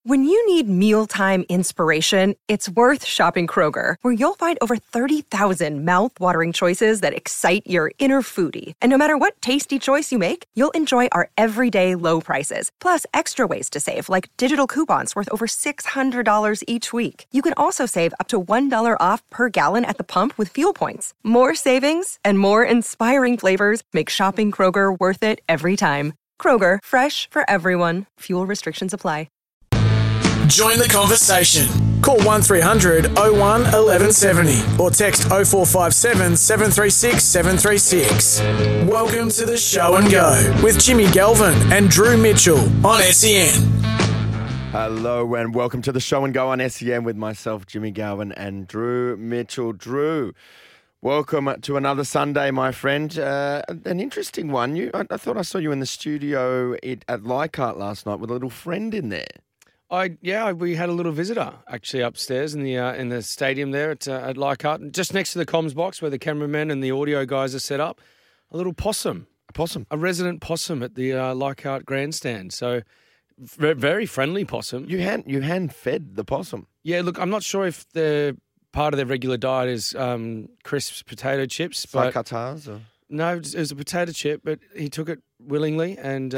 When you need mealtime inspiration, it's worth shopping Kroger, where you'll find over 30,000 mouth-watering choices that excite your inner foodie. And no matter what tasty choice you make, you'll enjoy our everyday low prices, plus extra ways to save, like digital coupons worth over $600 each week. You can also save up to $1 off per gallon at the pump with fuel points. More savings and more inspiring flavors make shopping Kroger worth it every time. Kroger, fresh for everyone. Fuel restrictions apply. Join the conversation. Call 1300 01 1170 or text 0457 736 736. Welcome to the Show and Go with Jimmy Galvin and Drew Mitchell on SEN. Hello and welcome to the Show and Go on SEN with myself, Jimmy Galvin, and Drew Mitchell. Drew, welcome to another Sunday, my friend. An interesting one. I thought I saw you in the studio at Leichhardt last night with a little friend in there. We had a little visitor actually upstairs in the stadium there at Leichhardt, just next to the comms box where the cameramen and the audio guys are set up. A little possum. A resident possum at the Leichhardt grandstand. So very friendly possum. You hand fed the possum. Yeah, look, I'm not sure if part of their regular diet is crisps, potato chips. Sarkatars? Or? No, it was a potato chip, but he took it willingly and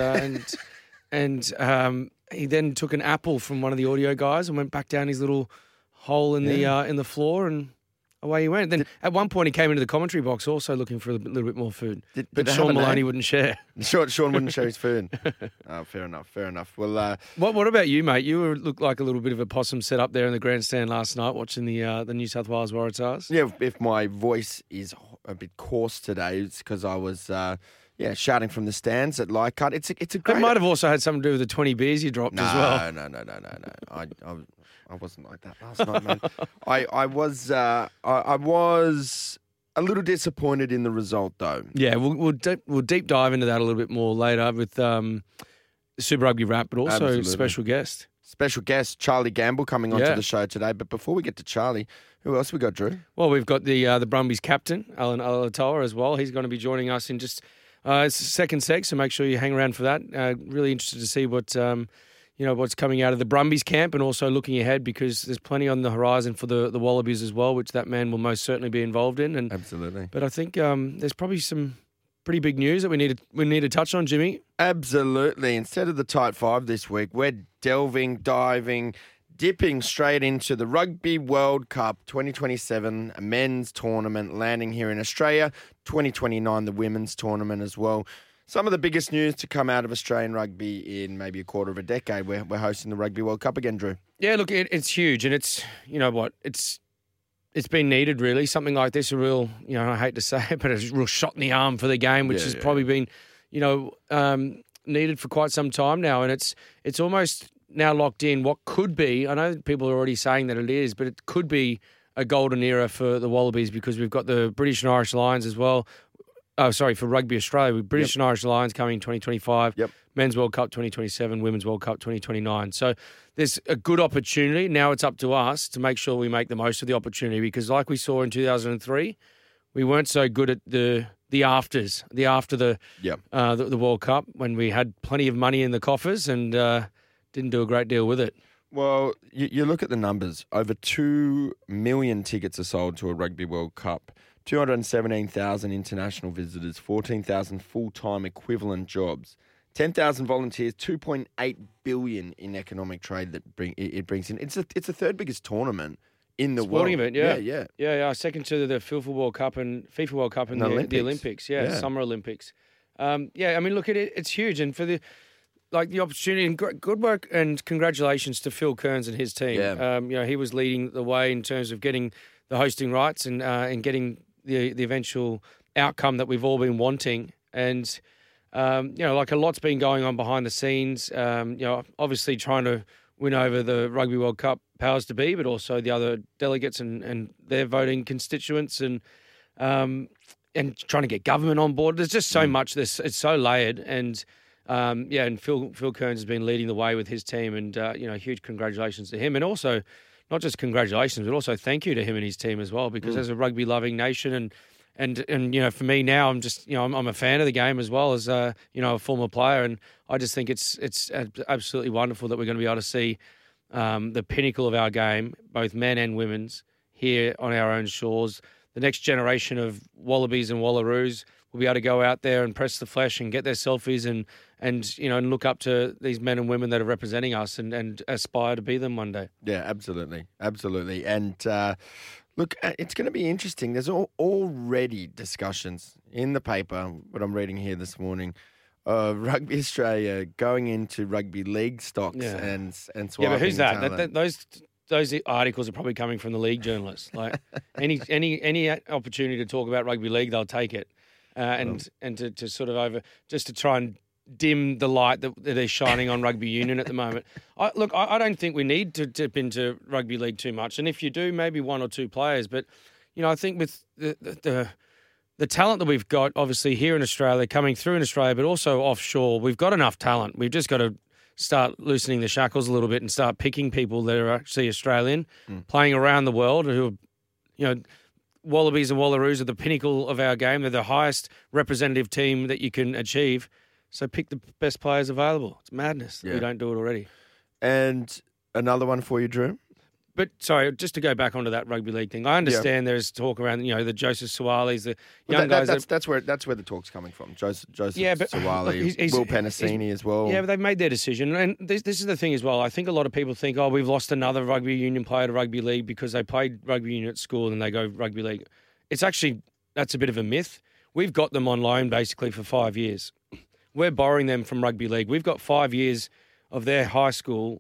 he then took an apple from one of the audio guys and went back down his little hole in the floor, and away he went. Then at one point he came into the commentary box also looking for a little bit more food. But Sean Maloney wouldn't share. Sean wouldn't share his food. Fair enough. Well, what about you, mate? You looked like a little bit of a possum set up there in the grandstand last night watching the New South Wales Waratahs. Yeah, if my voice is a bit coarse today, it's because I was... shouting from the stands at Leichhardt. It's a great... It might have also had something to do with the 20 beers you dropped as well. No. I wasn't like that last night, man. I was a little disappointed in the result, though. Yeah, we'll deep dive into that a little bit more later with Super Rugby Wrap, but also Absolutely. special guest. Special guest, Charlie Gamble, coming onto the show today. But before we get to Charlie, who else we got, Drew? Well, we've got the Brumbies captain, Alan Alatoa, as well. He's going to be joining us in just... it's second seg, so make sure you hang around for that. Really interested to see what what's coming out of the Brumbies camp, and also looking ahead because there's plenty on the horizon for the Wallabies as well, which that man will most certainly be involved in. And absolutely. But I think there's probably some pretty big news that we need to touch on, Jimmy. Absolutely. Instead of the tight five this week, we're dipping straight into the Rugby World Cup 2027, a men's tournament landing here in Australia, 2029, the women's tournament as well. Some of the biggest news to come out of Australian rugby in maybe a quarter of a decade. We're hosting the Rugby World Cup again, Drew. Yeah, look, it's huge, and it's, you know what, it's been needed, really. Something like this, a real, I hate to say it, but a real shot in the arm for the game, which has probably been, needed for quite some time now, and it's almost now locked in what could be, I know people are already saying that it is, but it could be a golden era for the Wallabies because we've got the British and Irish Lions as well. Oh, sorry, for Rugby Australia, with British and Irish Lions coming in 2025, Men's World Cup 2027, Women's World Cup 2029. So there's a good opportunity. Now it's up to us to make sure we make the most of the opportunity because like we saw in 2003, we weren't so good at the after the World Cup when we had plenty of money in the coffers and didn't do a great deal with it. Well, you look at the numbers. Over 2 million tickets are sold to a Rugby World Cup. 217,000 international visitors, 14,000 full-time equivalent jobs, 10,000 volunteers, 2.8 billion in economic trade that it brings in. It's the third biggest tournament in the sporting world. event, yeah. Second to the FIFA World Cup and the Olympics. Summer Olympics. I mean, look at it; it's huge, and for the opportunity and good work and congratulations to Phil Kearns and his team. Yeah. He was leading the way in terms of getting the hosting rights and getting the eventual outcome that we've all been wanting. And, a lot's been going on behind the scenes, obviously trying to win over the Rugby World Cup powers to be, but also the other delegates and their voting constituents and trying to get government on board. There's just so much. It's so layered. And, and Phil Kearns has been leading the way with his team and, huge congratulations to him. And also, not just congratulations, but also thank you to him and his team as well, because as a rugby-loving nation and for me now, I'm just, I'm a fan of the game as well as, a former player. And I just think it's absolutely wonderful that we're going to be able to see the pinnacle of our game, both men and women's, here on our own shores. The next generation of Wallabies and Wallaroos will be able to go out there and press the flesh and get their selfies and look up to these men and women that are representing us and aspire to be them one day. Yeah, absolutely. And look, it's going to be interesting. There's already discussions in the paper, what I'm reading here this morning, of Rugby Australia going into rugby league stocks and swiping. Yeah, but who's that? Those articles are probably coming from the league journalists. Like any opportunity to talk about rugby league, they'll take it, and to sort of just to try and dim the light that they're shining on rugby union at the moment. I don't think we need to dip into rugby league too much, and if you do, maybe one or two players. But I think with the talent that we've got, obviously here in Australia, coming through in Australia, but also offshore, we've got enough talent. We've just got to start loosening the shackles a little bit and start picking people that are actually Australian, playing around the world, who are, Wallabies and Wallaroos are the pinnacle of our game. They're the highest representative team that you can achieve. So pick the best players available. It's madness that we don't do it already. And another one for you, Drew? But, sorry, just to go back onto that rugby league thing, I understand there's talk around, the Joseph Suwalis, the young guys. That's where the talk's coming from. Joseph Suwali, Will Penasini as well. Yeah, but they've made their decision. And this is the thing as well. I think a lot of people think, we've lost another rugby union player to rugby league because they played rugby union at school and they go rugby league. It's actually, that's a bit of a myth. We've got them on loan basically for 5 years. We're borrowing them from rugby league. We've got 5 years of their high school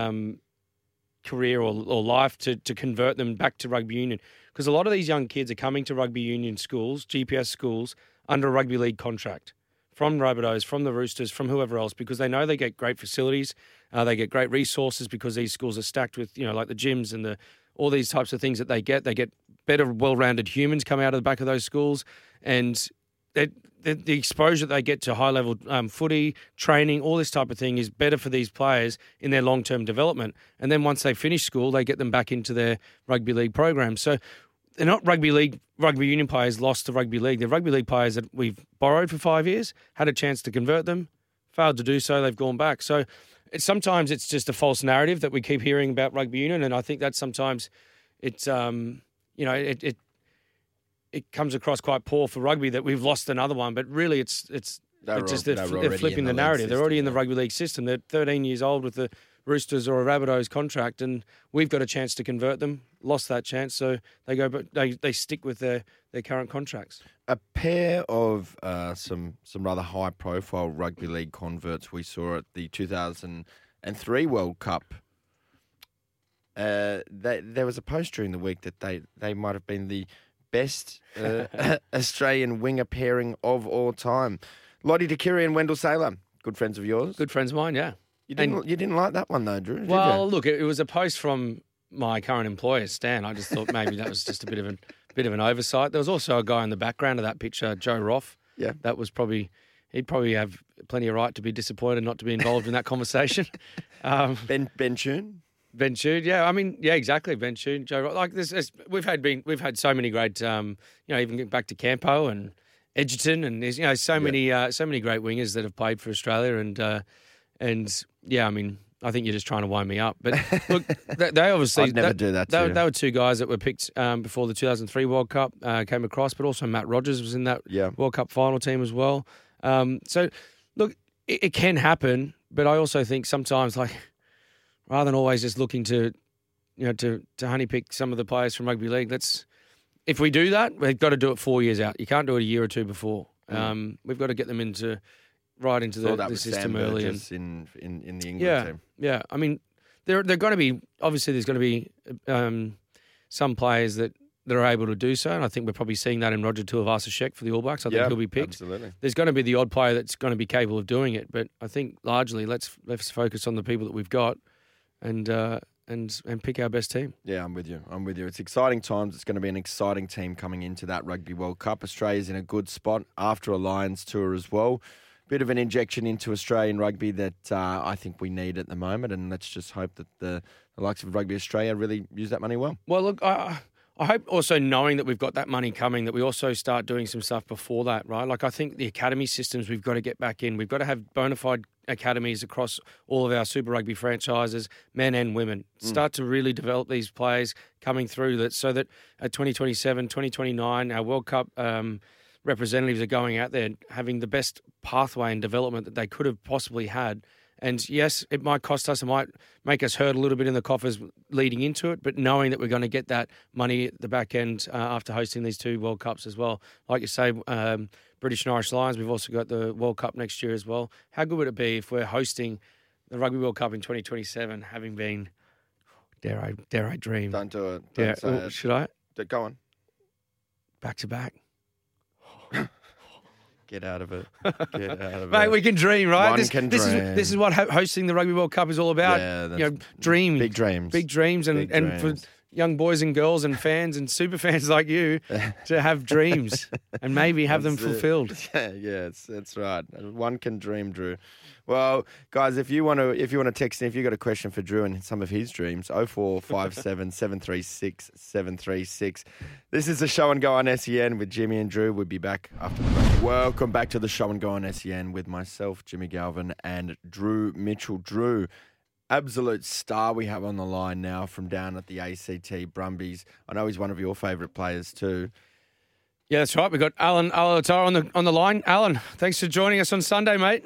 career or life to convert them back to rugby union, because a lot of these young kids are coming to rugby union schools, GPS schools, under a rugby league contract from Rabbitohs, from the Roosters, from whoever else, because they know they get great facilities, they get great resources because these schools are stacked with like the gyms and all these types of things that they get better well-rounded humans come out of the back of those schools, and the exposure they get to high-level footy, training, all this type of thing is better for these players in their long-term development. And then once they finish school, they get them back into their rugby league program. So they're not rugby union players lost to rugby league. They're rugby league players that we've borrowed for 5 years, had a chance to convert them, failed to do so, they've gone back. So sometimes it's just a false narrative that we keep hearing about rugby union, and I think that sometimes it's it comes across quite poor for rugby that we've lost another one, but really they're flipping the narrative. They're already in the rugby league system. They're 13 years old with the Roosters or a Rabbitohs contract, and we've got a chance to convert them. Lost that chance, so they stick with their current contracts. A pair of some rather high profile rugby league converts we saw at the 2003 World Cup. There was a post during the week that they might have been the best Australian winger pairing of all time. Lottie Dakiri and Wendell Sailor, good friends of yours. Good friends of mine, yeah. You didn't like that one though, Drew, did you? Look, it was a post from my current employer, Stan. I just thought maybe that was just a bit of an oversight. There was also a guy in the background of that picture, Joe Roff. Yeah. That was he'd probably have plenty of right to be disappointed not to be involved in that conversation. Ben Choon? Ben Choon, yeah. I mean, yeah, exactly. Ben Choon, Joe Rock. Like this, we've had so many great, even get back to Campo and Edgerton, and there's so many great wingers that have played for Australia, and yeah, I mean, I think you're just trying to wind me up, but look, they obviously I'd never do that. They were two guys that were picked before the 2003 World Cup came across, but also Matt Rogers was in that World Cup final team as well. So look, it can happen, but I also think sometimes rather than always just looking to honeypick some of the players from rugby league, if we do that, we've got to do it 4 years out. You can't do it a year or two before. We've got to get them right into the system early. In the England team. Yeah. I mean, they're going to be obviously there's going to be some players that are able to do so, and I think we're probably seeing that in Roger Tuivasa-Sheck for the All Blacks. I think he'll be picked. Absolutely. There's going to be the odd player that's going to be capable of doing it, but I think largely let's focus on the people that we've got. And pick our best team. Yeah, I'm with you. It's exciting times. It's going to be an exciting team coming into that Rugby World Cup. Australia's in a good spot after a Lions tour as well. Bit of an injection into Australian rugby that I think we need at the moment, and let's just hope that the likes of Rugby Australia really use that money well. Well, look, I hope also knowing that we've got that money coming, that we also start doing some stuff before that, right? Like I think the academy systems we've got to get back in. We've got to have bona fide academies across all of our Super Rugby franchises, men and women. Start to really develop these players coming through that, so that at 2027, 2029, our World Cup representatives are going out there having the best pathway and development that they could have possibly had. And yes, it might cost us, it might make us hurt a little bit in the coffers leading into it, but knowing that we're going to get that money at the back end after hosting these 2 World Cups as well. Like you say, British and Irish Lions, we've also got the World Cup next year as well. How good would it be if we're hosting the Rugby World Cup in 2027, having been, dare I dream? Don't do it. Don't say it. Should I? Go on. Back to back. Get out of it. Get out of it. Mate, we can dream, right? One can dream. This is what hosting the Rugby World Cup is all about. Yeah, dreams. Big dreams. Big dreams. And for young boys and girls and fans and super fans like you to have dreams and maybe have them fulfilled. Yeah, that's right. One can dream, Drew. Well, guys, if you want to text in, if you've got a question for Drew and some of his dreams, 0457 736 736. This is the Show and Go on SEN with Jimmy and Drew. We'll be back after the break. Welcome back to the Show and Go on SEN with myself, Jimmy Galvin, and Drew Mitchell. Drew, absolute star we have on the line now from down at the ACT Brumbies. I know he's one of your favourite players too. Yeah, that's right. We've got Alan Alatar on the line. Alan, thanks for joining us on Sunday, mate.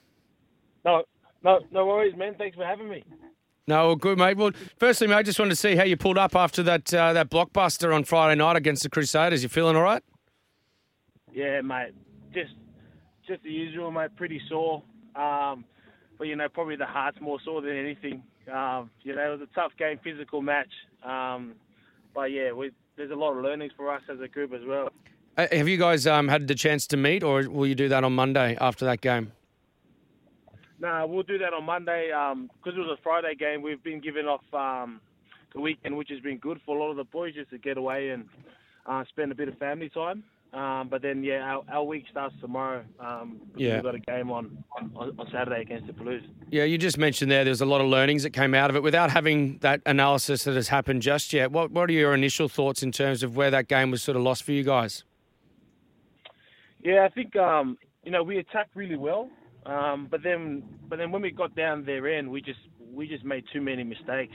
No worries, man. Thanks for having me. No, good, mate. Well, firstly, mate, I just wanted to see how you pulled up after that blockbuster on Friday night against the Crusaders. You feeling all right? Yeah, mate. Just the usual, mate. Pretty sore. But, probably the heart's more sore than anything. It was a tough game, physical match. But, yeah, there's a lot of learnings for us as a group as well. Have you guys had the chance to meet, or will you do that on Monday after that game? No, we'll do that on Monday. Because it was a Friday game, we've been given off the weekend, which has been good for a lot of the boys just to get away and spend a bit of family time. But then, our week starts tomorrow. We've got a game on Saturday against the Blues. Yeah, you just mentioned there's a lot of learnings that came out of it. Without having that analysis that has happened just yet, what are your initial thoughts in terms of where that game was sort of lost for you guys? Yeah, I think, we attacked really well. But then when we got down their end, we just made too many mistakes.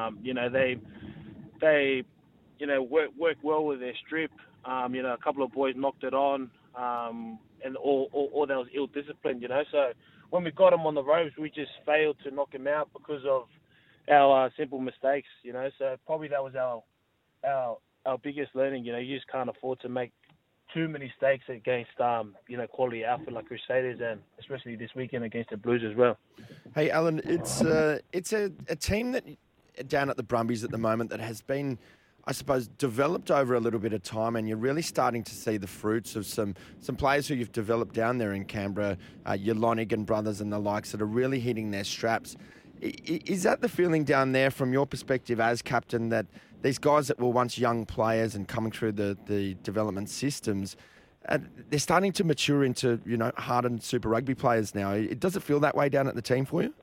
They worked well with their strip. A couple of boys knocked it on, and or that was ill-disciplined. So when we got them on the ropes, we just failed to knock them out because of our simple mistakes. So probably that was our biggest learning. You just can't afford to make too many mistakes against quality outfit like Crusaders, and especially this weekend against the Blues as well. Hey, Alan, it's a team that down at the Brumbies at the moment that has been, I suppose, developed over a little bit of time, and you're really starting to see the fruits of some players who you've developed down there in Canberra, your Lonergan brothers and the likes that are really hitting their straps. Is that the feeling down there from your perspective as captain, that these guys that were once young players and coming through the development systems, they're starting to mature into, hardened Super Rugby players now? Does it feel that way down at the team for you?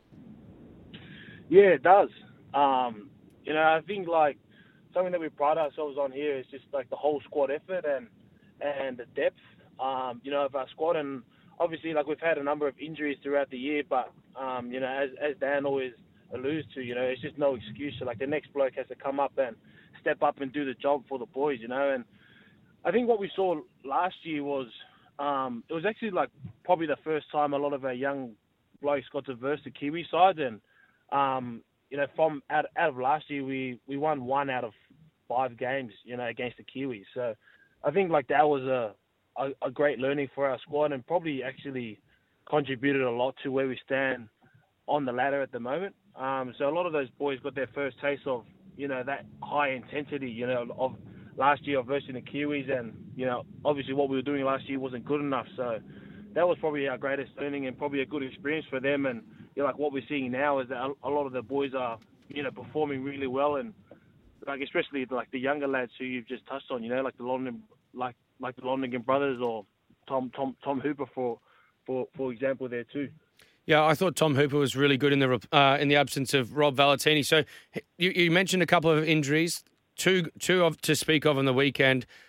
Yeah, it does. I think something that we pride ourselves on here is just the whole squad effort and the depth, of our squad. And obviously, we've had a number of injuries throughout the year, but, as Dan always alludes to, it's just no excuse. So, the next bloke has to come up and step up and do the job for the boys, And I think what we saw last year was, it was actually, probably the first time a lot of our young blokes got to verse the Kiwi side. And, from out of last year, we won 1 out of 5 games, against the Kiwis. So I think that was a great learning for our squad, and probably actually contributed a lot to where we stand on the ladder at the moment. So a lot of those boys got their first taste of, that high intensity, of last year of versing the Kiwis. And, obviously what we were doing last year wasn't good enough. So that was probably our greatest learning and probably a good experience for them. And, what we're seeing now is that a lot of the boys are, performing really well. And, especially the younger lads who you've just touched on, the Lonergan brothers or Tom Hooper for example there too. Yeah, I thought Tom Hooper was really good in the absence of Rob Valentini. So you mentioned a couple of injuries, two to speak of on the weekend.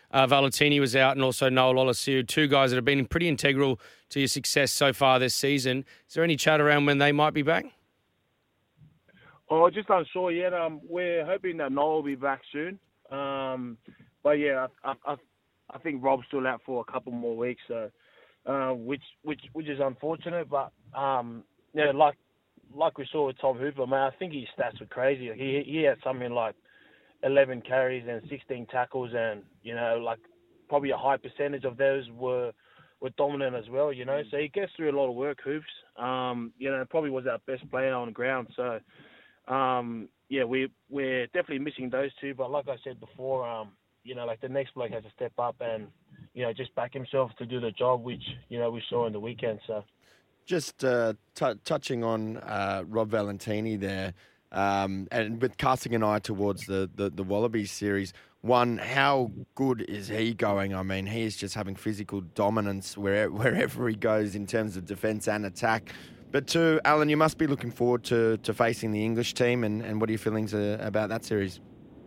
Valentini was out, and also Noel Olasiu, two guys that have been pretty integral to your success so far this season. Is there any chat around when they might be back? Oh, just unsure yet. We're hoping that Noel will be back soon. But yeah, I think Rob's still out for a couple more weeks, so which is unfortunate. But yeah, like we saw with Tom Hooper, man, I think his stats were crazy. He had something like 11 carries and 16 tackles, and like probably a high percentage of those were dominant as well. So he gets through a lot of work, Hoops. Probably was our best player on the ground. So yeah, we're definitely missing those two. But like I said before, like the next bloke has to step up and just back himself to do the job, which we saw in the weekend. So just touching on Rob Valentini there. And with casting an eye towards the Wallabies series, one, how good is he going? I mean, he is just having physical dominance wherever he goes in terms of defence and attack. But two, Alan, you must be looking forward to facing the English team, and what are your feelings about that series?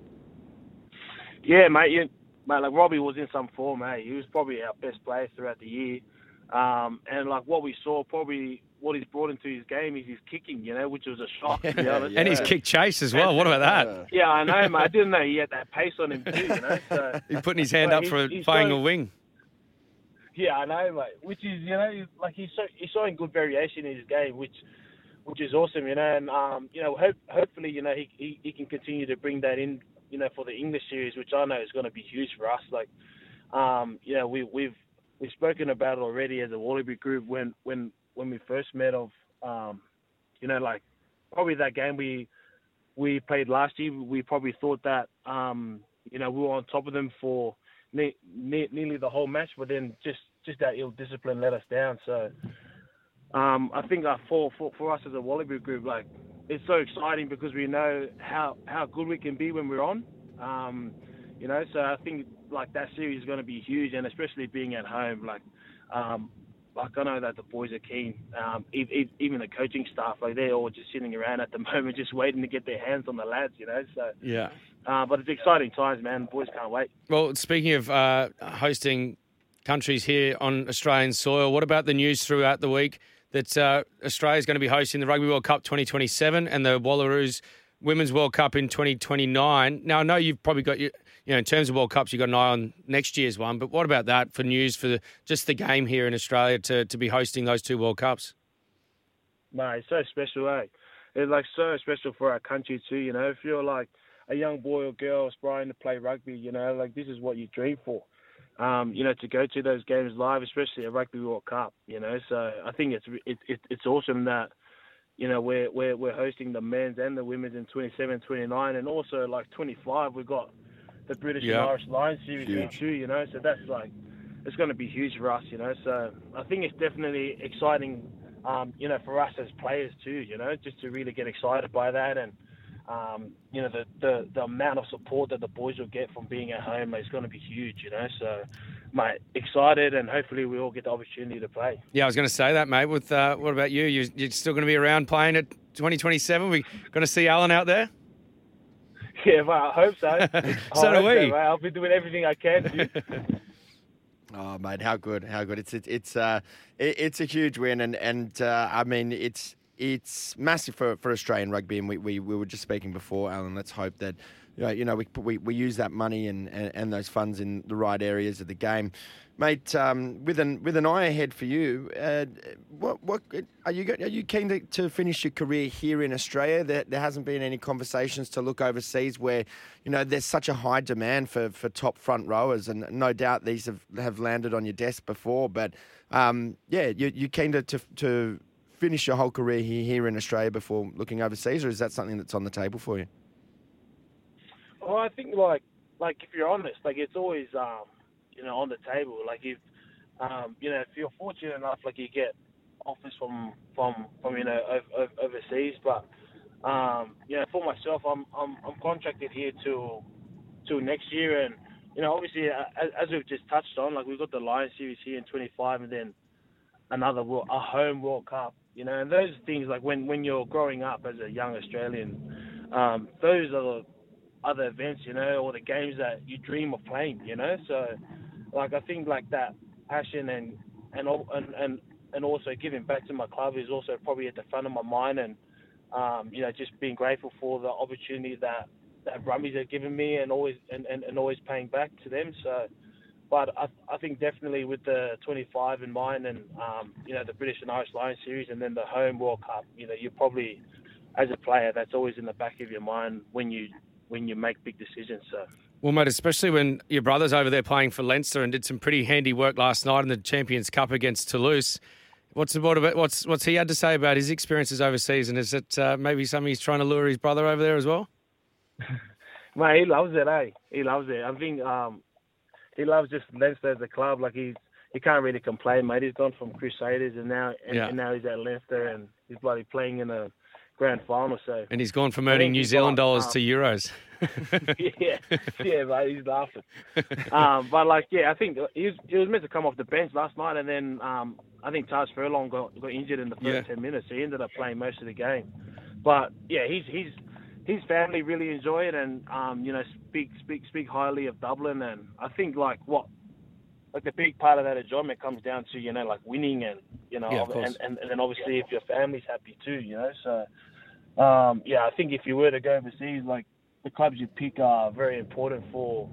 Yeah, mate, like Robbie was in some form, mate. He was probably our best player throughout the year. And like what we saw, probably what he's brought into his game is his kicking, which was a shock, to be honest. And his kick chase as well. What about that? Yeah, I know, mate. I didn't know he had that pace on him too, So he's putting his hand up for playing a wing. Yeah, I know, mate. Which is, like he's showing good variation in his game, which is awesome, And hopefully, he can continue to bring that in, for the English series, which I know is going to be huge for us. Like, we've spoken about it already as a Wallaby group when we first met like probably that game we played last year, we probably thought that, we were on top of them for nearly the whole match, but then just that ill discipline let us down. So I think for us as a Wallaby group, like it's so exciting because we know how good we can be when we're on. So I think like that series is going to be huge, and especially being at home, like I know that the boys are keen. Even the coaching staff, like they're all just sitting around at the moment, just waiting to get their hands on the lads. So yeah. But it's exciting times, man. The boys can't wait. Well, speaking of hosting countries here on Australian soil, what about the news throughout the week that Australia is going to be hosting the Rugby World Cup 2027 and the Wallaroos Women's World Cup in 2029? Now, I know you've probably got in terms of World Cups, you've got an eye on next year's one, but what about that for news for just the game here in Australia to be hosting those two World Cups? Mate, it's so special, eh? It's like so special for our country too, If you're like a young boy or girl aspiring to play rugby, like this is what you dream for. To go to those games live, especially a Rugby World Cup, So I think it's awesome that we're hosting the men's and the women's in 27, 29, and also like 25. We've got the British and Irish Lions series too, So that's like it's going to be huge for us, So I think it's definitely exciting, for us as players too, just to really get excited by that and. The amount of support that the boys will get from being at home is going to be huge, So, mate, excited, and hopefully we all get the opportunity to play. Yeah, I was going to say that, mate. With what about you? You're still going to be around playing at 2027? We going to see Alan out there? Yeah, well, I hope so. So do we. I'll be doing everything I can to. Oh, mate, how good! It's a huge win, and I mean it's massive for Australian rugby, and we were just speaking before, Alan. Let's hope that we use that money and those funds in the right areas of the game, mate. With an eye ahead for you, what are you keen to finish your career here in Australia? There hasn't been any conversations to look overseas, where there's such a high demand for top front rowers, and no doubt these have landed on your desk before. But you're keen to finish your whole career here in Australia before looking overseas, or is that something that's on the table for you? Well, I think like if you're honest, like it's always on the table. Like if if you're fortunate enough, like you get offers from overseas, but for myself, I'm contracted here till next year, and obviously as we've just touched on, like we've got the Lions series here in 25, and then a home World Cup, and those things, like when you're growing up as a young Australian, those are other events, or the games that you dream of playing, So, like, I think like that passion and also giving back to my club is also probably at the front of my mind, and just being grateful for the opportunity that Brumbies have given me, and always paying back to them. So, but I think definitely with the 25 in mind, and the British and Irish Lions series, and then the home World Cup, you probably, as a player, that's always in the back of your mind when you make big decisions. So. Well, mate, especially when your brother's over there playing for Leinster and did some pretty handy work last night in the Champions Cup against Toulouse. What's he had to say about his experiences overseas, and is it maybe something he's trying to lure his brother over there as well? Mate, he loves it, eh? He loves it. I think he loves just Leinster as a club. Like, he can't really complain, mate. He's gone from Crusaders and now he's at Leinster, and he's bloody playing in a grand final. So, and he's gone from earning New Zealand dollars to euros. yeah, mate, he's laughing. But I think he was meant to come off the bench last night, and then I think Taj Furlong got injured in the first 10 minutes, so he ended up playing most of the game. But yeah, his family really enjoy it, and speak highly of Dublin, and I think the big part of that enjoyment comes down to winning, and and then obviously if your family's happy too, So I think if you were to go overseas, the clubs you pick are very important for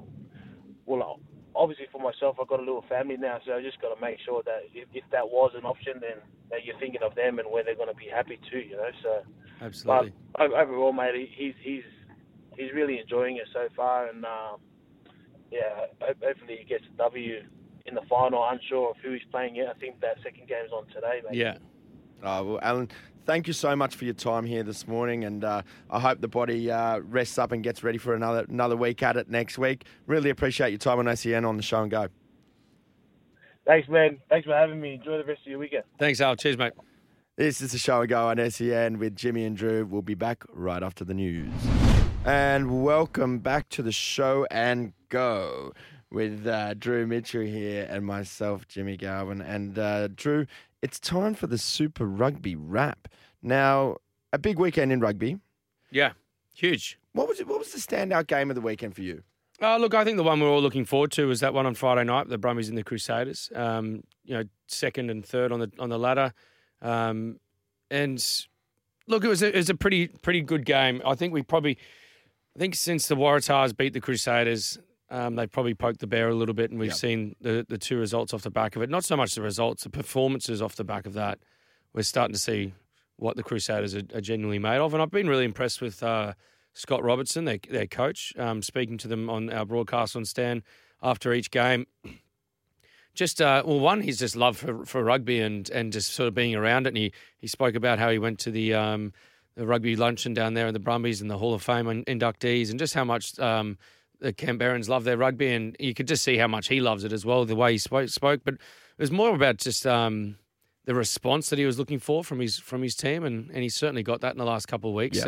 obviously for myself, I've got a little family now, so I just got to make sure that if that was an option, then that you're thinking of them and where they're going to be happy too, So absolutely. But overall, mate, he's really enjoying it so far, and hopefully he gets a W in the final. Unsure of who he's playing yet. I think that second game's on today, mate. Yeah. Well, Alan, thank you so much for your time here this morning, and I hope the body rests up and gets ready for another week at it next week. Really appreciate your time on SEN on the Show and Go. Thanks, man. Thanks for having me. Enjoy the rest of your weekend. Thanks, Al. Cheers, mate. This is the Show and Go on SEN with Jimmy and Drew. We'll be back right after the news. And welcome back to the Show and Go with Drew Mitchell here and myself, Jimmy Garvin. And Drew, it's time for the Super Rugby Wrap. Now, a big weekend in rugby. Yeah, huge. What was the standout game of the weekend for you? Look, I think the one we're all looking forward to was that one on Friday night, the Brumbies and the Crusaders. Second and third on the ladder. And look, it was a pretty good game. I think since the Waratahs beat the Crusaders, they probably poked the bear a little bit, and we've seen the two results off the back of it. Not so much the results, the performances off the back of that. We're starting to see what the Crusaders are genuinely made of, and I've been really impressed with Scott Robertson, their coach, speaking to them on our broadcast on Stan after each game. Just, one, he's just love for rugby and just sort of being around it. And he spoke about how he went to the rugby luncheon down there in the Brumbies and the Hall of Fame inductees, and just how much the Canberrans love their rugby. And you could just see how much he loves it as well, the way he spoke. But it was more about just the response that he was looking for from his team, and he certainly got that in the last couple of weeks.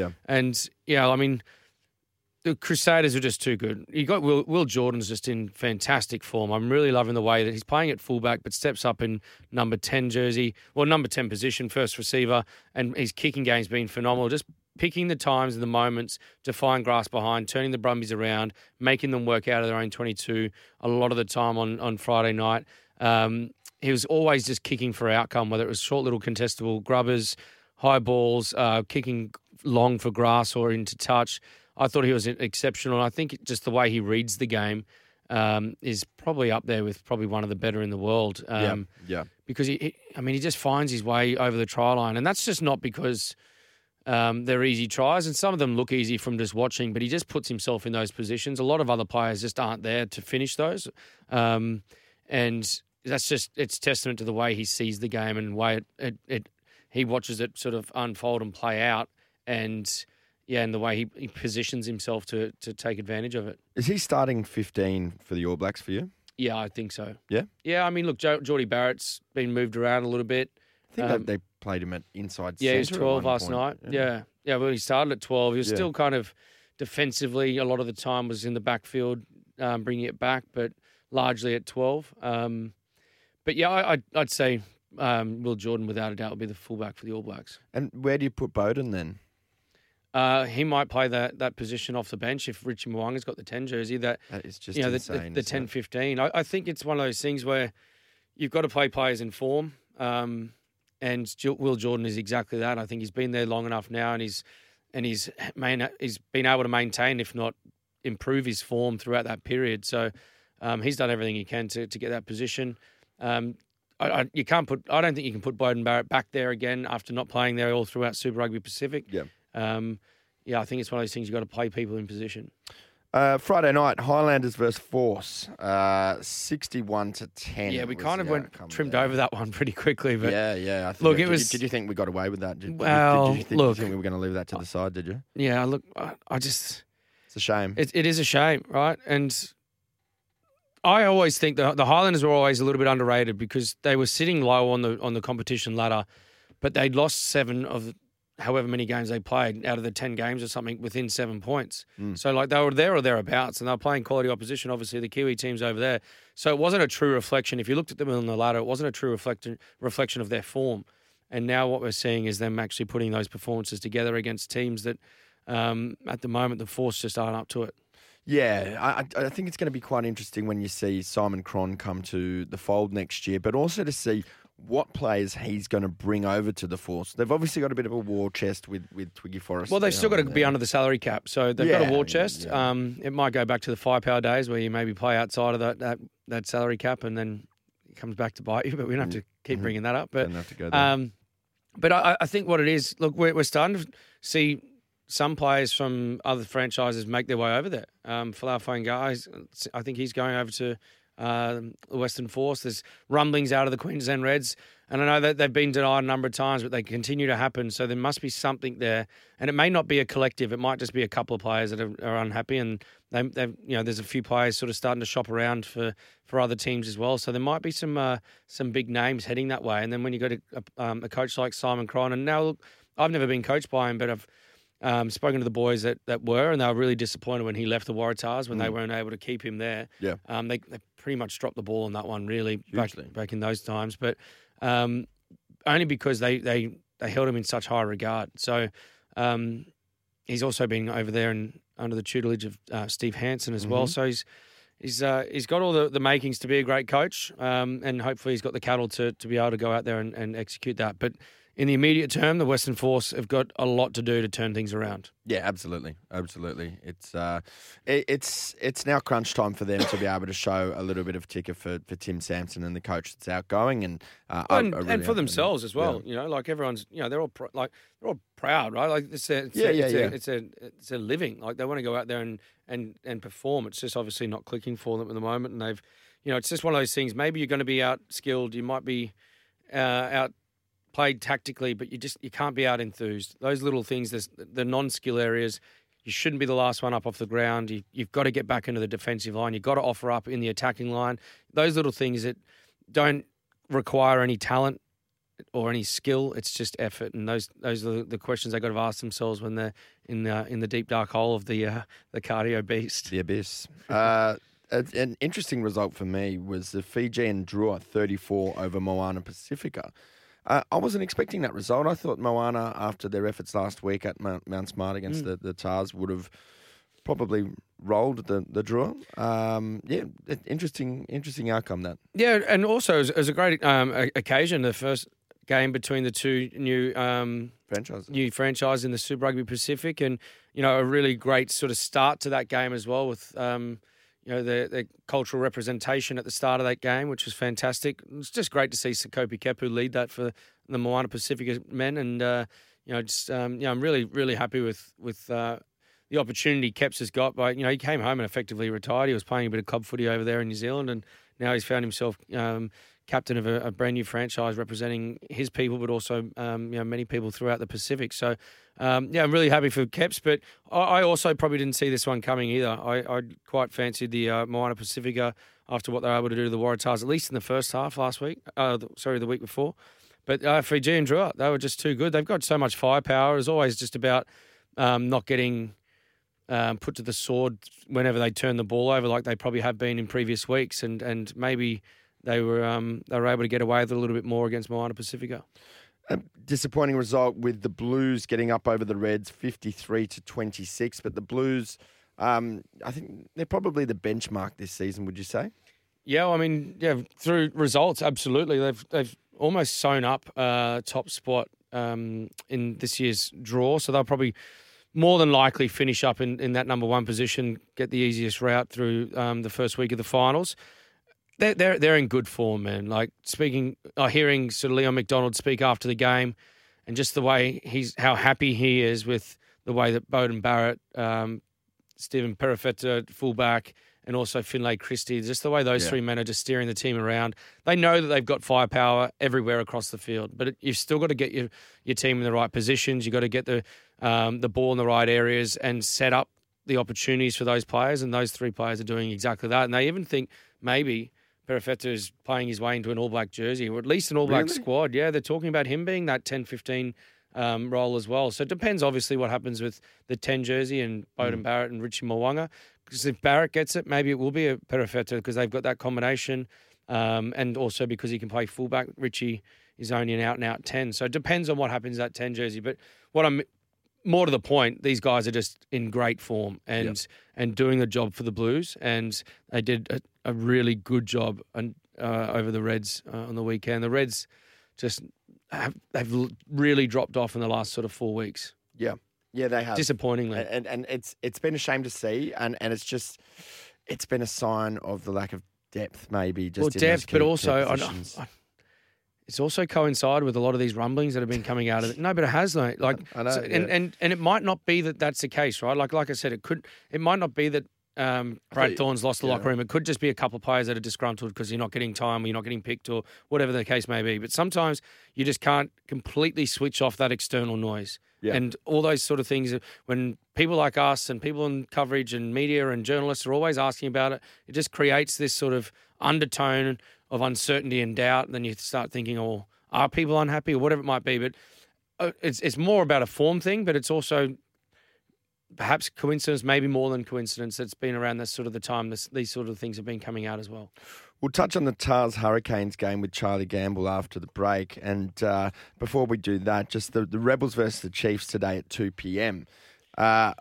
The Crusaders are just too good. You got Will Jordan's just in fantastic form. I'm really loving the way that he's playing at fullback, but steps up in number 10 jersey, number 10 position, first receiver, and his kicking game's been phenomenal. Just picking the times and the moments to find grass behind, turning the Brumbies around, making them work out of their own 22 a lot of the time on Friday night. He was always just kicking for outcome, whether it was short little contestable grubbers, high balls, kicking long for grass or into touch. I thought he was exceptional. I think just the way he reads the game is probably up there with probably one of the better in the world. Because he just finds his way over the try line, and that's just not because they're easy tries, and some of them look easy from just watching. But he just puts himself in those positions. A lot of other players just aren't there to finish those, and it's testament to the way he sees the game and the way he watches it sort of unfold and play out, and the way he positions himself to take advantage of it. Is he starting 15 for the All Blacks for you? Yeah, I think so. Yeah? Yeah, I mean, look, Geordie Barrett's been moved around a little bit. I think they played him at inside centre. Yeah, he was 12 last night. Yeah, well, he started at 12. He was still kind of defensively, a lot of the time was in the backfield, bringing it back, but largely at 12. But yeah, I'd say Will Jordan, without a doubt, will be the fullback for the All Blacks. And where do you put Bowden then? He might play that position off the bench if Richie Mwanga's got the 10 jersey. That is just insane. The 10-15. I think it's one of those things where you've got to play players in form. And Will Jordan is exactly that. I think he's been there long enough now, and he's been able to maintain, if not improve, his form throughout that period. So he's done everything he can to get that position. I don't think you can put Beauden Barrett back there again after not playing there all throughout Super Rugby Pacific. Yeah. I think it's one of those things you've got to play people in position. Friday night, Highlanders versus Force, 61-10. Yeah, we kind of trimmed over that one pretty quickly. But yeah. I think look, did you think we got away with that? Did you think we were going to leave that to the side? Did you? Yeah. Look, it's a shame. It is a shame, right? And I always think the Highlanders were always a little bit underrated because they were sitting low on the competition ladder, but they'd lost 7 of however many games they played out of the 10 games or something within 7 points. So like they were there or thereabouts, and they were playing quality opposition, obviously the Kiwi teams over there. So it wasn't a true reflection. If you looked at them on the ladder, it wasn't a true reflection of their form. And now what we're seeing is them actually putting those performances together against teams that at the moment the Force just aren't up to it. Yeah, I think it's going to be quite interesting when you see Simon Cron come to the fold next year, but also to see what players he's going to bring over to the Force. They've obviously got a bit of a war chest with Twiggy Forrest. Well, they've still got to be under the salary cap, so they've got a war chest. Yeah. It might go back to the firepower days where you maybe play outside of that salary cap and then it comes back to bite you, but we don't have to keep bringing that up. But don't have to go there. But I think what it is, look, we're starting to see some players from other franchises make their way over there. Folau Fainga'a, I think he's going over to the Western Force. There's rumblings out of the Queensland Reds, and I know that they've been denied a number of times, but they continue to happen. So there must be something there, and it may not be a collective. It might just be a couple of players that are unhappy, and there's a few players sort of starting to shop around for other teams as well. So there might be some big names heading that way. And then when you go to a coach like Simon Cron, and now look, I've never been coached by him, but I've spoken to the boys that were, and they were really disappointed when he left the Waratahs when they weren't able to keep him there. Yeah. They pretty much dropped the ball on that one, really, back in those times. But only because they held him in such high regard. So he's also been over there and under the tutelage of Steve Hansen as well. So he's got all the makings to be a great coach, and hopefully he's got the cattle to be able to go out there and execute that. But in the immediate term, the Western Force have got a lot to do to turn things around. Yeah, absolutely. It's now crunch time for them to be able to show a little bit of ticker for Tim Sampson and the coach that's outgoing, and for themselves as well. Yeah. Like everyone's, they're all proud, right? Like it's a living. Like they want to go out there and perform. It's just obviously not clicking for them at the moment, and they've, it's just one of those things. Maybe you're going to be out skilled. You might be out played tactically, but you can't be out enthused. Those little things, the non-skill areas, you shouldn't be the last one up off the ground. You've got to get back into the defensive line. You've got to offer up in the attacking line. Those little things that don't require any talent or any skill, it's just effort. And those are the questions they got to ask themselves when they're in the deep dark hole of the cardio beast. The abyss. An interesting result for me was the Fijian Drua 34 over Moana Pacifica. I wasn't expecting that result. I thought Moana, after their efforts last week at Mount Smart against the Tars, would have probably rolled the Drua. Interesting outcome that. Yeah, and also it was a great occasion, the first game between the two new franchises in the Super Rugby Pacific, and a really great sort of start to that game as well with the cultural representation at the start of that game, which was fantastic. It's just great to see Sekope Kepu lead that for the Moana Pacifica men, and I'm really, really happy with the opportunity Keps has got. By he came home and effectively retired. He was playing a bit of club footy over there in New Zealand, and now he's found himself captain of a brand new franchise representing his people, but also many people throughout the Pacific. So I'm really happy for Keps, but I also probably didn't see this one coming either. I quite fancied the Moana Pacifica after what they were able to do to the Waratahs, at least in the first half the week before. But Fiji and Drua, they were just too good. They've got so much firepower. It's always just about not getting put to the sword whenever they turn the ball over, like they probably have been in previous weeks, and maybe they were able to get away with it a little bit more against Moana Pacifica. A disappointing result with the Blues getting up over the Reds 53-26, but the Blues, I think they're probably the benchmark this season, would you say? Yeah, I mean, through results, absolutely. They've almost sewn up top spot in this year's draw, so they'll probably more than likely finish up in that number one position, get the easiest route through the first week of the finals. They're in good form, man. Like hearing sort of Leon McDonald speak after the game, and just the way how happy he is with the way that Beauden Barrett, Stephen Perifetta, fullback, and also Finlay Christie, just the way those three men are just steering the team around. They know that they've got firepower everywhere across the field, but you've still got to get your team in the right positions. You've got to get the ball in the right areas and set up the opportunities for those players, and those three players are doing exactly that. And they even think maybe Perifetta is playing his way into an All Black jersey, or at least an All Black squad. Yeah, they're talking about him being that 10-15 role as well. So it depends, obviously, what happens with the 10 jersey and Beauden Barrett and Richie Mwanga. Because if Barrett gets it, maybe it will be a Perifetta because they've got that combination, and also because he can play fullback. Richie is only an out-and-out 10. So it depends on what happens at that 10 jersey. But more to the point, these guys are just in great form and doing the job for the Blues, and they did a really good job over the Reds on the weekend. The Reds they've really dropped off in the last sort of 4 weeks. Yeah, they have. Disappointingly. And it's been a shame to see, and it's been a sign of the lack of depth, maybe. Depth, but also it's also coincided with a lot of these rumblings that have been coming out of it. No, but it has, though. Like, I know, so, and it might not be that that's the case, right? Like I said, it might not be that Brad Thorne's lost the locker room. It could just be a couple of players that are disgruntled because you're not getting time or you're not getting picked or whatever the case may be. But sometimes you just can't completely switch off that external noise. Yeah. And all those sort of things, when people like us and people in coverage and media and journalists are always asking about it, it just creates this sort of undertone of uncertainty and doubt. And then you start thinking, oh, are people unhappy or whatever it might be? But it's more about a form thing, but it's also perhaps coincidence, maybe more than coincidence. That's been around this sort of the time these sort of things have been coming out as well. We'll touch on the Tahs Hurricanes game with Charlie Gamble after the break. And before we do that, just the Rebels versus the Chiefs today at 2 p.m. I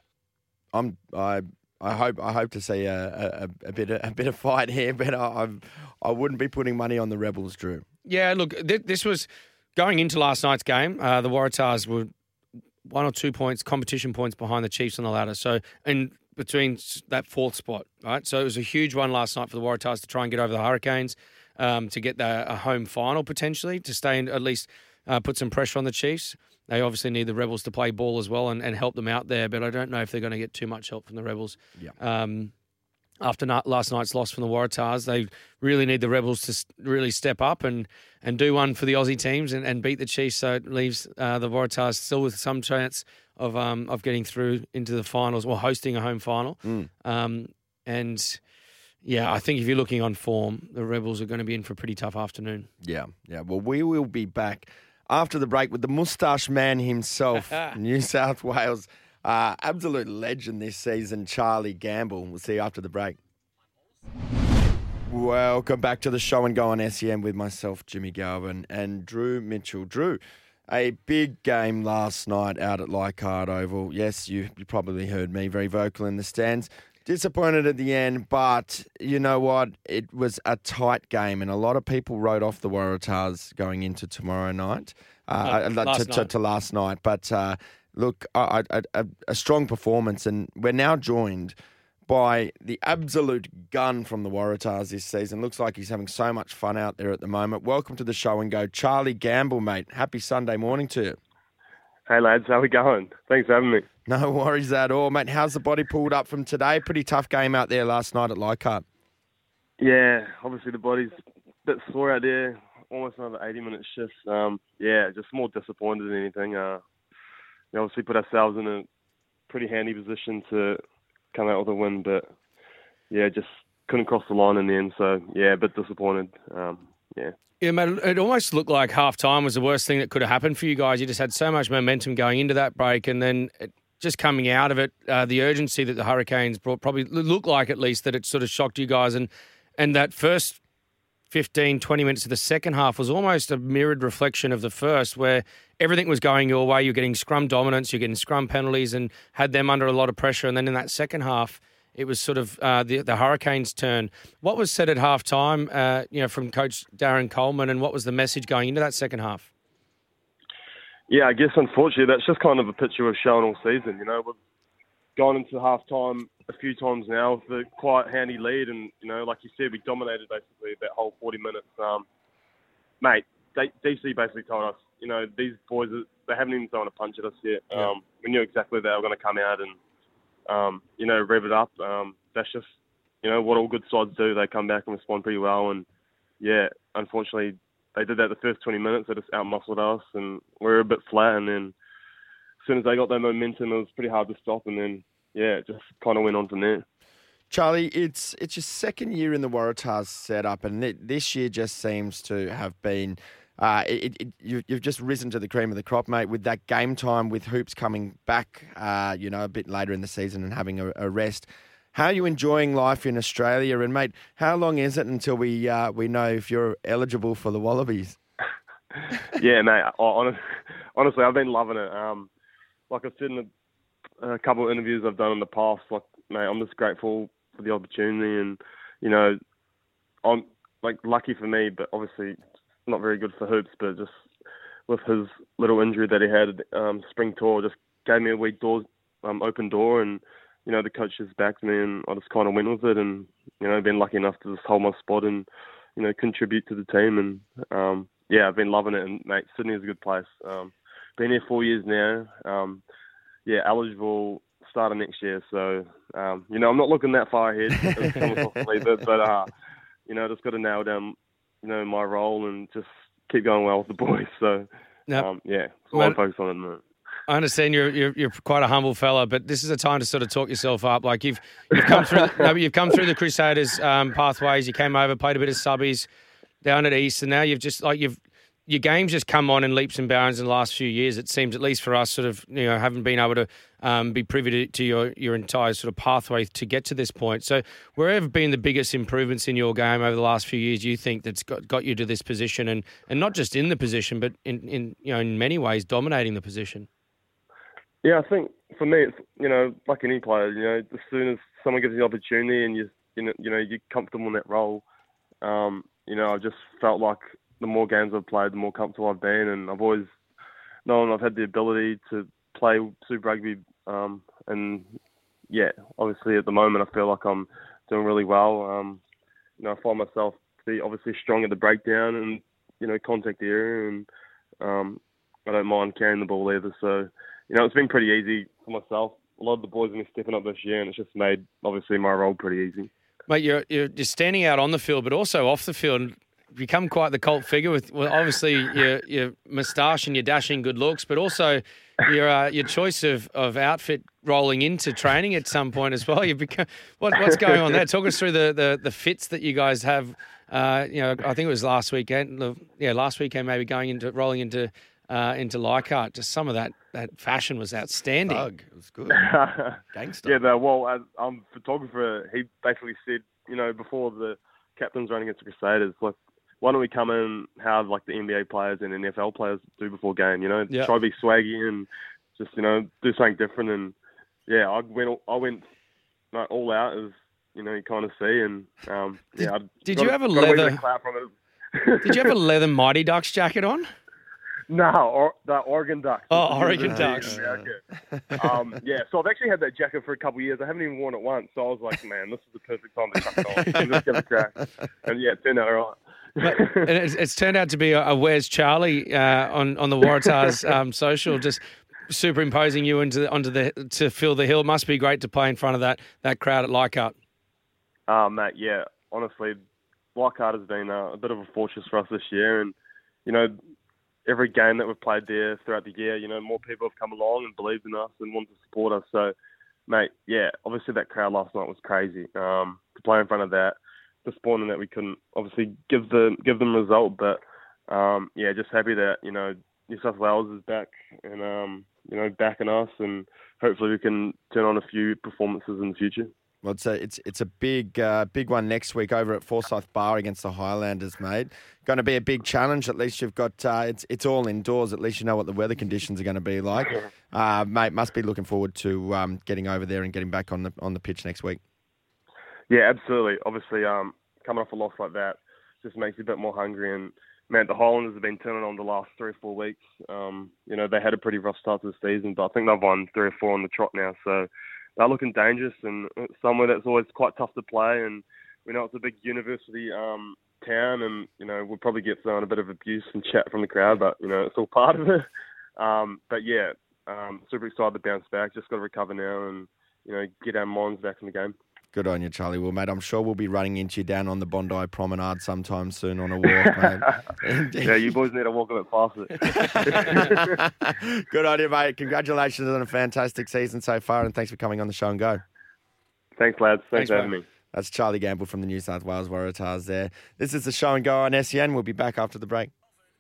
hope to see a bit of fight here, but I wouldn't be putting money on the Rebels, Drew. Yeah, look, this was going into last night's game. The Waratahs were 1 or 2 points, competition points behind the Chiefs on the ladder. So, in between that fourth spot, right? So it was a huge one last night for the Waratahs to try and get over the Hurricanes, to get a home final potentially, to stay in, at least put some pressure on the Chiefs. They obviously need the Rebels to play ball as well and help them out there, but I don't know if they're going to get too much help from the Rebels. Yeah. After last night's loss from the Waratahs, they really need the Rebels to really step up and do one for the Aussie teams and beat the Chiefs, so it leaves the Waratahs still with some chance of getting through into the finals or hosting a home final. And yeah, I think if you're looking on form, the Rebels are going to be in for a pretty tough afternoon. Yeah. Well, we will be back after the break with the moustache man himself, New South Wales absolute legend this season, Charlie Gamble. We'll see you after the break. Welcome back to the show and go on SEN with myself, Jimmy Galvin, and Drew Mitchell. Drew, a big game last night out at Leichhardt Oval. Yes, you probably heard me very vocal in the stands. Disappointed at the end, but you know what? It was a tight game, and a lot of people wrote off the Waratahs going into tomorrow night, to last night. But look, a strong performance, and we're now joined by the absolute gun from the Waratahs this season. Looks like he's having so much fun out there at the moment. Welcome to the show and go, Charlie Gamble, mate. Happy Sunday morning to you. Hey, lads. How we going? Thanks for having me. No worries at all, mate. How's the body pulled up from today? Pretty tough game out there last night at Leichhardt. Yeah, obviously the body's a bit sore out there. Almost another 80-minute shift. Just more disappointed than anything. We obviously put ourselves in a pretty handy position to come out with a win, but just couldn't cross the line in the end. So a bit disappointed. Yeah, mate, it almost looked like half-time was the worst thing that could have happened for you guys. You just had so much momentum going into that break, and then just coming out of it, the urgency that the Hurricanes brought probably looked like, at least, that it sort of shocked you guys. And that first 15, 20 minutes of the second half was almost a mirrored reflection of the first, where everything was going your way. You're getting scrum dominance, you're getting scrum penalties, and had them under a lot of pressure. And then in that second half, it was sort of the Hurricanes' turn. What was said at halftime, from Coach Darren Coleman, and what was the message going into that second half? Yeah, I guess unfortunately that's just kind of a picture we've shown all season. You know, we've gone into halftime a few times now with a quite handy lead, and like you said, we dominated basically that whole 40 minutes. Mate, DC basically told us, these boys, they haven't even thrown a punch at us yet. Yeah. We knew exactly they were going to come out and rev it up. That's just what all good sides do. They come back and respond pretty well, and yeah, unfortunately they did that the first 20 minutes. They just outmuscled us, and we were a bit flat. And then as soon as they got that momentum, it was pretty hard to stop. And then yeah, it just kind of went on from there. Charlie, it's your second year in the Waratahs setup, and this year just seems to have been you've just risen to the cream of the crop, mate, with that game time, with Hoops coming back, a bit later in the season and having a rest. How are you enjoying life in Australia? And, mate, how long is it until we know if you're eligible for the Wallabies? Yeah, mate, honestly, I've been loving it. Like I've said in a couple of interviews I've done in the past, like, mate, I'm just grateful for the opportunity, and, I'm, lucky for me, but obviously not very good for Hoops, but just with his little injury that he had, spring tour, just gave me a wee open door, and the coach just backed me, and I just kind of went with it, and been lucky enough to just hold my spot and contribute to the team, and yeah, I've been loving it. And mate, Sydney is a good place. Been here 4 years now. Yeah, eligible start of next year, so I'm not looking that far ahead, but just got to nail down my role and just keep going well with the boys. So yeah, so I'm focused on it at the moment. I understand you're quite a humble fella, but this is a time to sort of talk yourself up. Like you've come through you've come through the Crusaders pathways. You came over, played a bit of subbies down at East, and now your game's just come on in leaps and bounds in the last few years. It seems, at least for us, sort of haven't been able to be privy to your entire sort of pathway to get to this point. So, where have been the biggest improvements in your game over the last few years? You think that's got you to this position, and not just in the position, but in many ways dominating the position? Yeah, I think for me, it's like any player, as soon as someone gives you the opportunity and you're comfortable in that role, I've just felt like the more games I've played, the more comfortable I've been, and I've always known I've had the ability to play Super Rugby, and yeah, obviously at the moment I feel like I'm doing really well. I find myself to be obviously strong at the breakdown and contact area, and I don't mind carrying the ball either. So it's been pretty easy for myself. A lot of the boys have been stepping up this year, and it's just made obviously my role pretty easy. Mate, you're standing out on the field, but also off the field. Become quite the cult figure with obviously your moustache and your dashing good looks, but also your choice of outfit rolling into training at some point as well. You become what's going on there? Talk us through the fits that you guys have. I think it was last weekend. Last weekend maybe rolling into Leichhardt. Just some of that fashion was outstanding. It was good. Gangster. Yeah, I'm a photographer. He basically said, before the captain's running against the Crusaders, like, why don't we come in how like the NBA players and NFL players do before game? Try to be swaggy and just do something different. And yeah, I went all out, as you kind of see. And did you have a leather? Did you have a leather Mighty Ducks jacket on? No, the Oregon Ducks. Oh, Oregon Ducks. So I've actually had that jacket for a couple of years. I haven't even worn it once. So I was like, man, this is the perfect time to chuck it on. Just give it a crack. And yeah, it turned out all right. And it's turned out to be a Where's Charlie on the Waratahs social, just superimposing you to fill the hill. It must be great to play in front of that crowd at Leichhardt. Mate, yeah, honestly, Leichhardt has been a bit of a fortress for us this year, and every game that we've played there throughout the year, more people have come along and believed in us and wanted to support us. So, mate, yeah, obviously that crowd last night was crazy. To play in front of that, disappointing that we couldn't obviously give them a result, but just happy that New South Wales is back and backing us, and hopefully we can turn on a few performances in the future. Well, it's a big one next week over at Forsyth Bar against the Highlanders, mate. Going to be a big challenge. At least you've got it's all indoors. At least you know what the weather conditions are going to be like, mate. Must be looking forward to getting over there and getting back on the pitch next week. Yeah, absolutely. Obviously, coming off a loss like that just makes you a bit more hungry. And man, the Highlanders have been turning on the last 3 or 4 weeks. They had a pretty rough start to the season, but I think they've won 3 or 4 on the trot now. So they're looking dangerous, and somewhere that's always quite tough to play. And we know it's a big university town, and we'll probably get a bit of abuse and chat from the crowd, but it's all part of it. But yeah, super excited to bounce back. Just got to recover now and get our minds back in the game. Good on you, Charlie. Well, mate, I'm sure we'll be running into you down on the Bondi Promenade sometime soon on a walk, mate. Yeah, you boys need to walk a bit faster. Good on you, mate. Congratulations on a fantastic season so far, and thanks for coming on the show and go. Thanks, lads. Thanks for having me. That's Charlie Gamble from the New South Wales Waratahs there. This is the Show and Go on SEN. We'll be back after the break.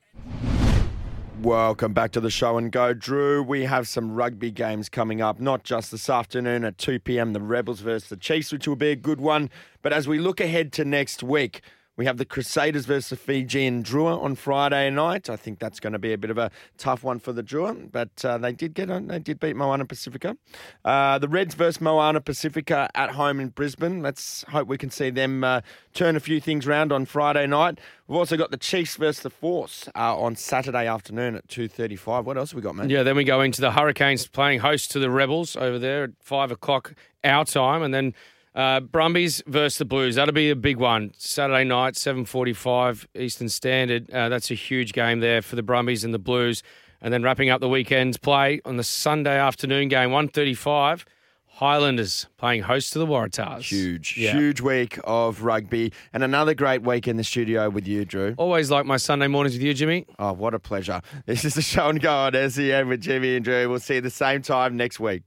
Welcome back to the Show and Go, Drew. We have some rugby games coming up, not just this afternoon at 2 p.m, the Rebels versus the Chiefs, which will be a good one. But as we look ahead to next week, we have the Crusaders versus the Fijian Drua on Friday night. I think that's going to be a bit of a tough one for the Drua, but they did beat Moana Pacifica. The Reds versus Moana Pacifica at home in Brisbane. Let's hope we can see them turn a few things around on Friday night. We've also got the Chiefs versus the Force on Saturday afternoon at 2:35. What else have we got, mate? Yeah, then we go into the Hurricanes playing host to the Rebels over there at 5 o'clock our time, and then Brumbies versus the Blues. That'll be a big one. Saturday night, 7:45 Eastern Standard. That's a huge game there for the Brumbies and the Blues. And then wrapping up the weekend's play on the Sunday afternoon game, 1:35, Highlanders playing host to the Waratahs. Huge week of rugby, and another great week in the studio with you, Drew. Always like my Sunday mornings with you, Jimmy. Oh, what a pleasure. This is the Show and Go on SEN with Jimmy and Drew. We'll see you the same time next week.